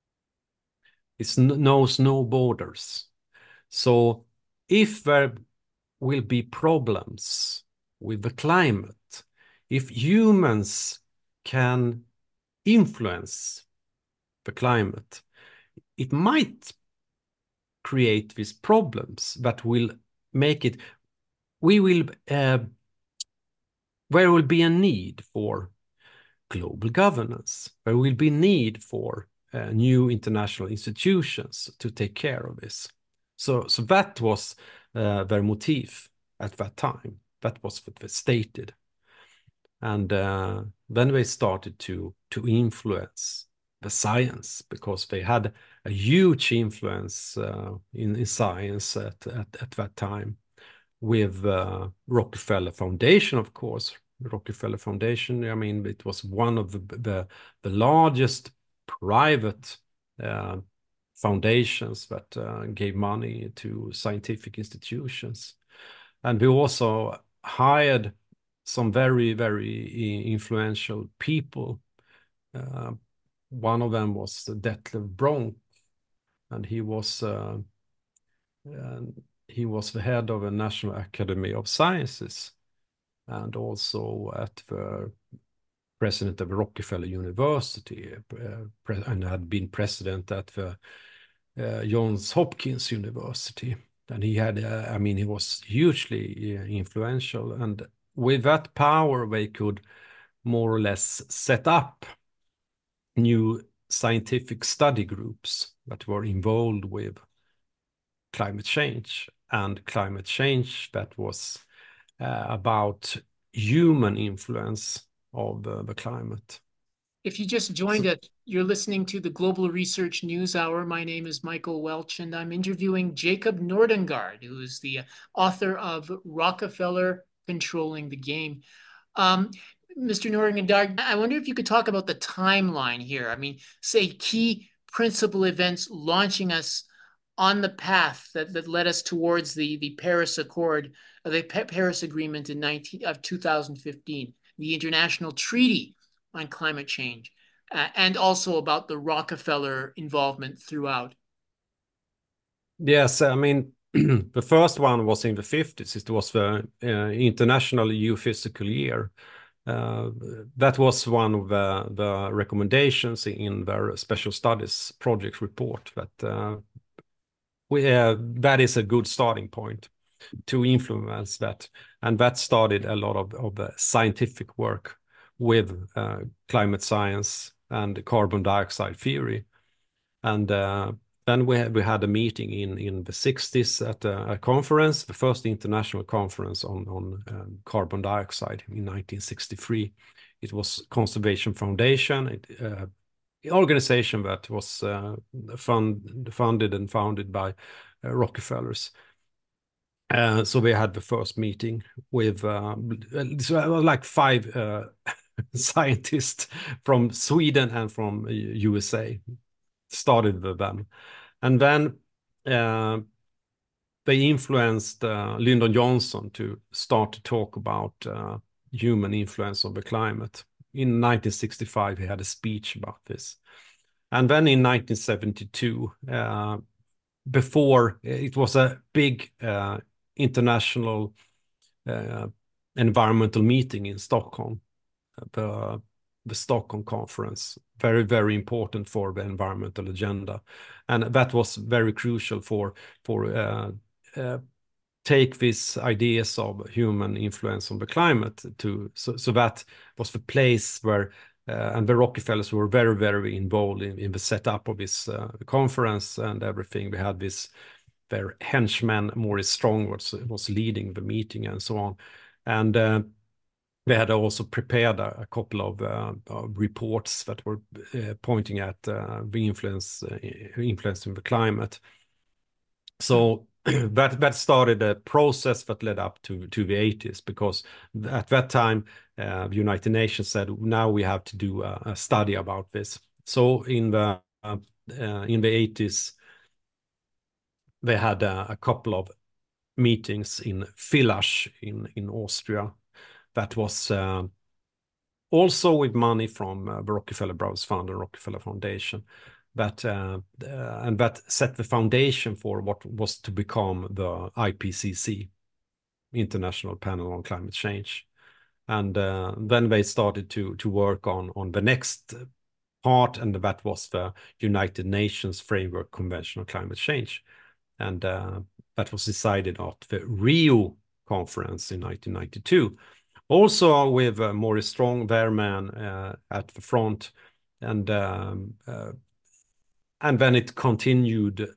It knows no borders. So if there will be problems with the climate, if humans can influence the climate, it might create these problems that will make it, we will, uh, there will be a need for global governance. There will be need for uh, new international institutions to take care of this. So, so that was uh, their motif at that time. That was what they stated. And uh, then they started to, to influence the science, because they had a huge influence uh, in, in science at, at, at that time, with uh, Rockefeller Foundation, of course. Rockefeller Foundation, I mean, it was one of the the, the largest private uh, foundations that uh, gave money to scientific institutions. And we also hired some very, very influential people. Uh, one of them was Detlev Bronk, and he was uh, uh, he was the head of the National Academy of Sciences, and also at the president of Rockefeller University, uh, and had been president at the uh, Johns Hopkins University. And he had, uh, I mean, he was hugely uh, influential. And with that power, they could more or less set up new scientific study groups that were involved with climate change. And climate change that was uh, about human influence of uh, the climate. If you just joined us, you're listening to the Global Research News Hour. My name is Michael Welch, and I'm interviewing Jacob Nordengard, who is the author of Rockefeller Controlling the Game. Um, Mister Nordengard, I wonder if you could talk about the timeline here. I mean, say key principal events launching us on the path that, that led us towards the, the Paris Accord, uh, the P- Paris Agreement in nineteen, of two thousand fifteen, the International Treaty on Climate Change, uh, and also about the Rockefeller involvement throughout. Yes, I mean, the first one was in the fifties. It was the uh, International Geophysical Year. Uh, that was one of the, the recommendations in their special studies project report, that uh, we, uh, that is a good starting point to influence that. And that started a lot of, of the scientific work with uh, climate science and carbon dioxide theory. And uh, then we had, we had a meeting in, in the sixties at a, a conference, the first international conference on, on um, carbon dioxide in nineteen sixty-three. It was Conservation Foundation, it, uh, an organization that was uh, fund, funded and founded by uh, Rockefellers. Uh, so we had the first meeting with uh, so like five uh, scientists from Sweden and from U S A. Started with them. And then uh, they influenced uh, Lyndon Johnson to start to talk about uh, human influence on the climate. In nineteen sixty-five, he had a speech about this. And then in nineteen seventy-two, uh, before it was a big uh, international uh, environmental meeting in Stockholm, the, the Stockholm Conference, very, very important for the environmental agenda. And that was very crucial for, for uh, uh, take these ideas of human influence on the climate to, so, so that was the place where Uh, and the Rockefellers were very, very involved in, in the setup of this uh, conference and everything. We had this, their henchman, Maurice Strong, was, was leading the meeting and so on. And uh, they had also prepared a, a couple of, uh, of reports that were uh, pointing at uh, the influence, uh, influence in the climate. So that that started a process that led up to to the eighties, because at that time uh, the United Nations said now we have to do a, a study about this. So in the uh, uh, in the eighties they had a, a couple of meetings in Villach in in Austria. That was uh, also with money from uh, the Rockefeller Brothers Fund and Rockefeller Foundation. That uh, uh, and that set the foundation for what was to become the I P C C, International Panel on Climate Change. And uh, then they started to to work on on the next part, and that was the United Nations Framework Convention on Climate Change. And uh, that was decided at the Rio conference in nineteen ninety-two. Also with uh, Maurice Strong, their man, uh, at the front. And um, uh, And then it continued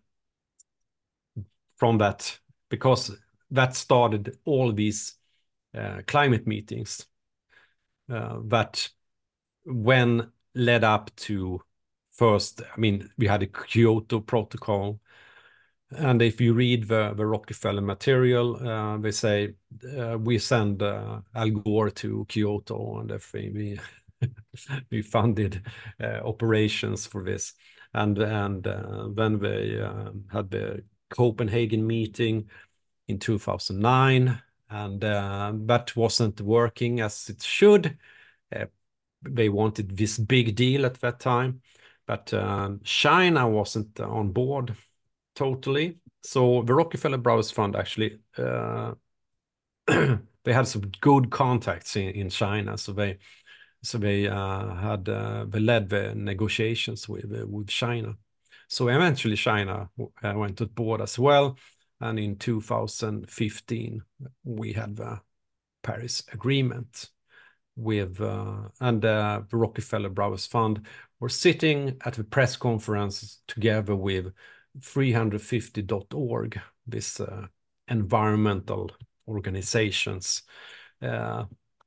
from that, because that started all these uh, climate meetings uh, that when led up to first, I mean, we had a Kyoto Protocol. And if you read the, the Rockefeller material, uh, they say uh, we send uh, Al Gore to Kyoto and everything. We, we funded uh, operations for this. And and uh, then they uh, had the Copenhagen meeting in two thousand nine, and uh, that wasn't working as it should. Uh, they wanted this big deal at that time, but um, China wasn't on board totally. So the Rockefeller Brothers Fund actually, uh, they had some good contacts in, in China, so they So they uh, had uh, they led the negotiations with uh, with China. So eventually China uh, went on board as well. And in two thousand fifteen, we had the Paris Agreement with, uh, and uh, the Rockefeller Brothers Fund were sitting at the press conference together with three fifty dot org, this uh, environmental organizations. Uh,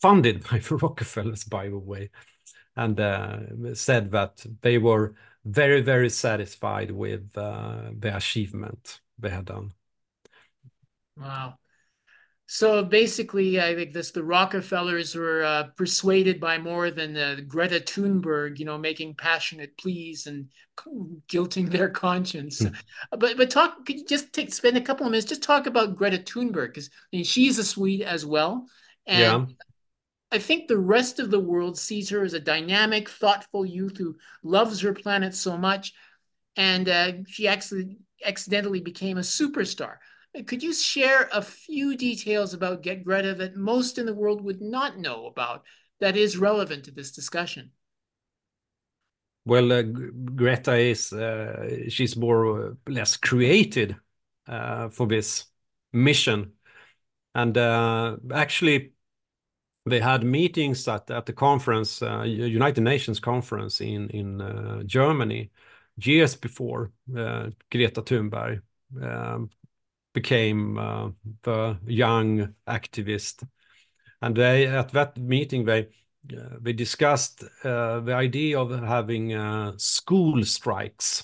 funded by the Rockefellers, by the way, and uh, said that they were very, very satisfied with uh, the achievement they had done. Wow. So basically, I think this the Rockefellers were uh, persuaded by more than uh, Greta Thunberg, you know, making passionate pleas and guilting their conscience. Hmm. But but talk, could you just take spend a couple of minutes just talk about Greta Thunberg because I mean, she's a Swede as well, and Yeah. I think the rest of the world sees her as a dynamic, thoughtful youth who loves her planet so much, and uh, she actually accidentally became a superstar. Could you share a few details about Get Greta that most in the world would not know about that is relevant to this discussion? Well, uh, Greta is uh, she's more or less created uh, for this mission, and uh, actually they had meetings at at the conference, uh, United Nations conference in in uh, Germany, years before uh, Greta Thunberg um, became uh, the young activist, and they at that meeting they uh, they discussed uh, the idea of having uh, school strikes,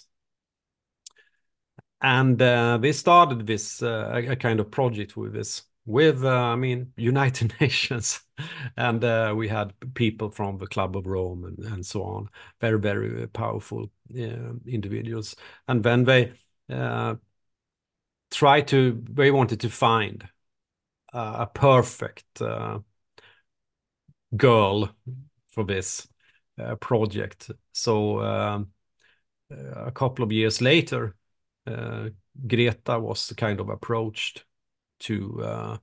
and uh, they started this uh, a, a kind of project with this with uh, I mean United Nations, and uh, we had people from the Club of Rome and, and so on, very very powerful uh, individuals, and then they uh, tried to they wanted to find uh, a perfect uh, girl for this uh, project. So um, a couple of years later, uh, Greta was kind of approached to uh,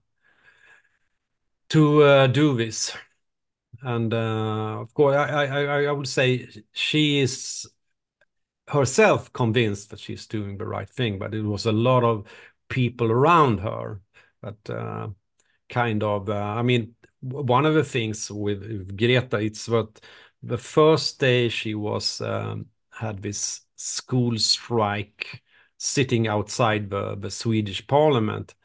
to uh, do this, and uh, of course, I, I I would say she is herself convinced that she's doing the right thing, but it was a lot of people around her that uh, kind of uh, I mean, one of the things with, with Greta, it's that the first day she was um, had this school strike sitting outside the, the Swedish parliament.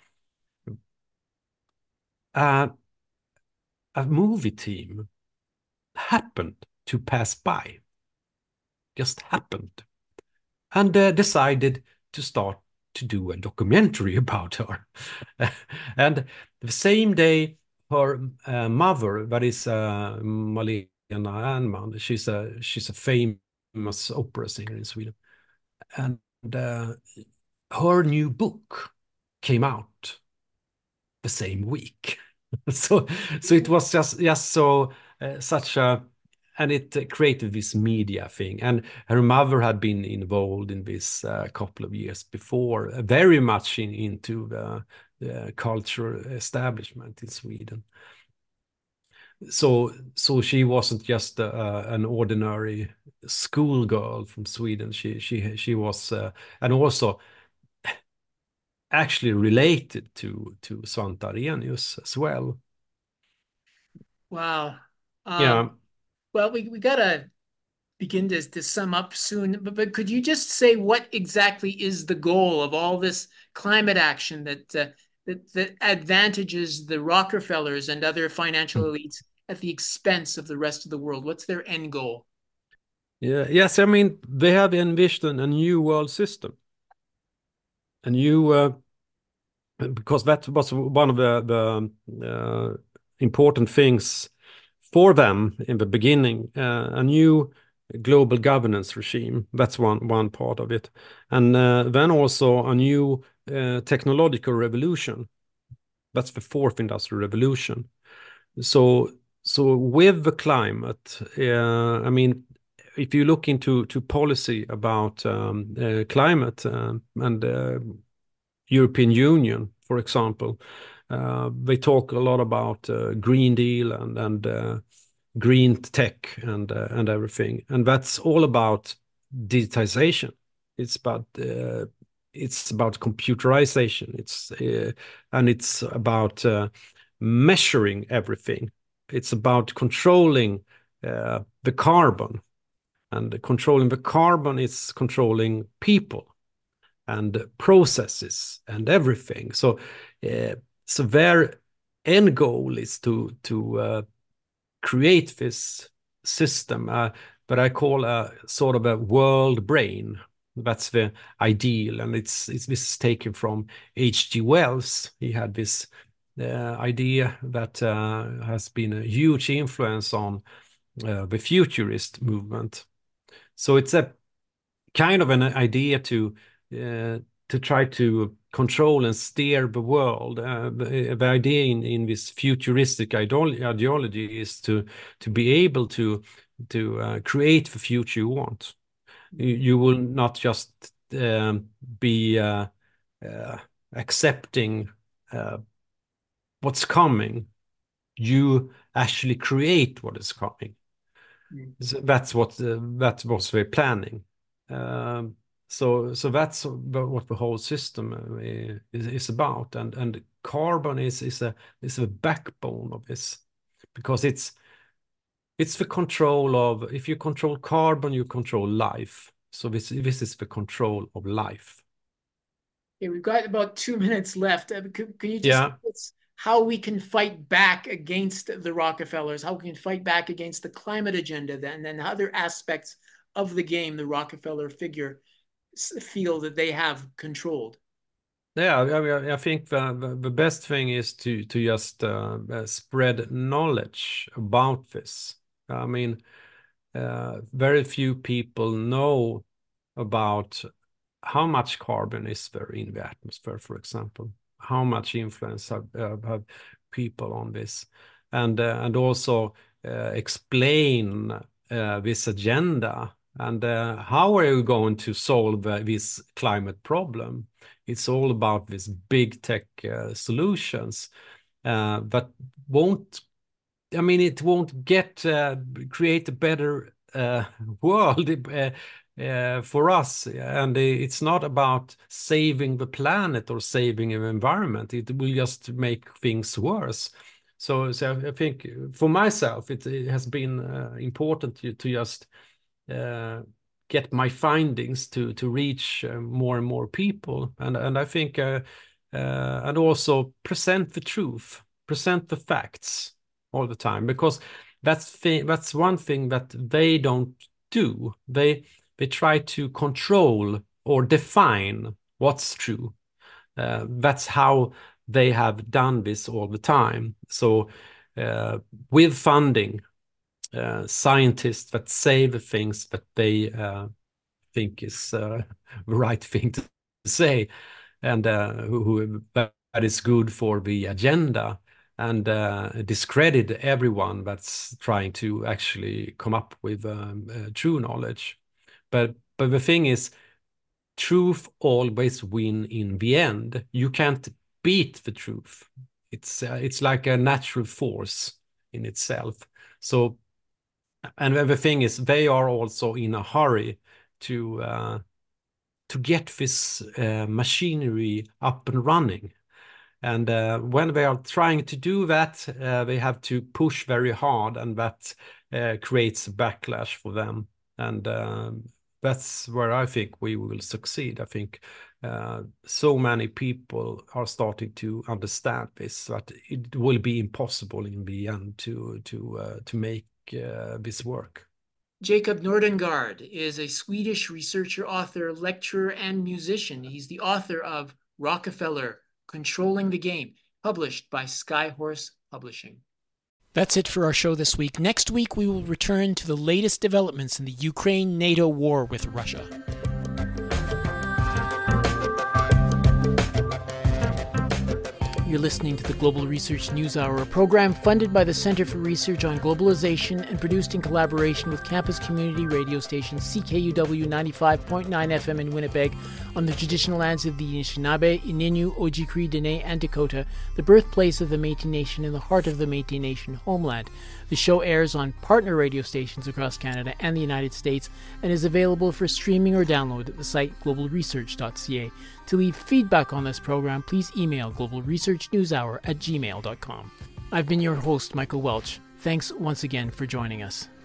Uh, a movie team happened to pass by, just happened, and uh, decided to start to do a documentary about her. And the same day, her uh, mother, that is uh, Malena Ernman, she's a she's a famous opera singer in Sweden, and uh, her new book came out the same week. so so it was just just so uh, such a and it uh, created this media thing, and her mother had been involved in this a uh, couple of years before, uh, very much in, into the, the cultural establishment in Sweden. So so she wasn't just uh, an ordinary schoolgirl from Sweden. She she she was uh, and also actually related to to Svante Arrhenius as well. Wow. Um, Yeah. well, we, we got to begin to, to sum up soon, but, but could you just say what exactly is the goal of all this climate action that, uh, that, that advantages the Rockefellers and other financial elites at the expense of the rest of the world? What's their end goal? Yeah. Yes. I mean, they have envisioned a new world system, a new uh, because that was one of the the uh, important things for them in the beginning. Uh, a new global governance regime. That's one one part of it, and uh, then also a new uh, technological revolution. That's the fourth industrial revolution. So so with the climate, uh, I mean, if you look into to policy about um, uh, climate uh, and uh, European Union, for example, uh, they talk a lot about uh, Green Deal and and uh, green tech and uh, and everything, and that's all about digitization. It's about uh, it's about computerization. It's uh, and it's about uh, measuring everything. It's about controlling uh, the carbon, and controlling the carbon is controlling people and processes and everything. So, uh, so their end goal is to to uh, create this system, uh, but I call a sort of a world brain. That's the ideal, and it's, it's this is taken from H G Wells. He had this uh, idea that uh, has been a huge influence on uh, the futurist movement. So it's a kind of an idea to uh, to try to control and steer the world. Uh, the, the idea in, in this futuristic ideology is to to be able to to uh, create the future you want. You, you will not just um, be uh, uh, accepting uh, what's coming. You actually create what is coming. Mm. So that's what uh, that was their planning. Um, so so that's what the whole system is, is about, and and carbon is is a is the backbone of this, because it's it's the control of, if you control carbon, you control life. So this this is the control of life. Okay, we've got about two minutes left. Uh, can, can you just yeah. tell us how we can fight back against the Rockefellers, how we can fight back against the climate agenda, then, and other aspects of the game the Rockefeller figure feel that they have controlled? Yeah, I, I think the, the, the best thing is to to just uh, spread knowledge about this. I mean, uh, very few people know about how much carbon is there in the atmosphere, for example. How much influence have, uh, have people on this, and uh, and also uh, explain uh, this agenda, and uh, how are you going to solve uh, this climate problem? It's all about these big tech uh, solutions, uh, but won't, I mean, it won't get uh, create a better uh, world uh, uh, for us. And it's not about saving the planet or saving the environment. It will just make things worse. So, so I think for myself, it, it has been uh, important to, to just uh, get my findings to to reach uh, more and more people, and and I think uh, uh, and also present the truth, present the facts all the time, because that's th that's one thing that they don't do. They they try to control or define what's true. Uh, that's how they have done this all the time. So uh, with funding, Uh, scientists that say the things that they uh, think is uh, the right thing to say, and uh, who, who that is good for the agenda, and uh, discredit everyone that's trying to actually come up with um, uh, true knowledge. But but the thing is, truth always win in the end. You can't beat the truth. It's uh, it's like a natural force in itself. So. And the thing is, they are also in a hurry to uh, to get this uh, machinery up and running. And uh, when they are trying to do that, uh, they have to push very hard, and that uh, creates a backlash for them. And uh, that's where I think we will succeed. I think uh, so many people are starting to understand this, that it will be impossible in the end to to uh, to make Uh, this work. Jacob Nordengard is a Swedish researcher, author, lecturer, and musician. He's the author of Rockefeller, Controlling the Game, published by Skyhorse Publishing. That's it for our show this week. Next week, we will return to the latest developments in the Ukraine-NATO war with Russia. You're listening to the Global Research News Hour, a program funded by the Center for Research on Globalization and produced in collaboration with campus community radio station C K U W ninety-five point nine F M in Winnipeg on the traditional lands of the Anishinaabe, Ininu, Ojibwe, Dene, and Dakota, the birthplace of the Métis Nation in the heart of the Métis Nation homeland. The show airs on partner radio stations across Canada and the United States and is available for streaming or download at the site global research dot c a. To leave feedback on this program, please email global research news hour at gmail dot com. I've been your host, Michael Welch. Thanks once again for joining us.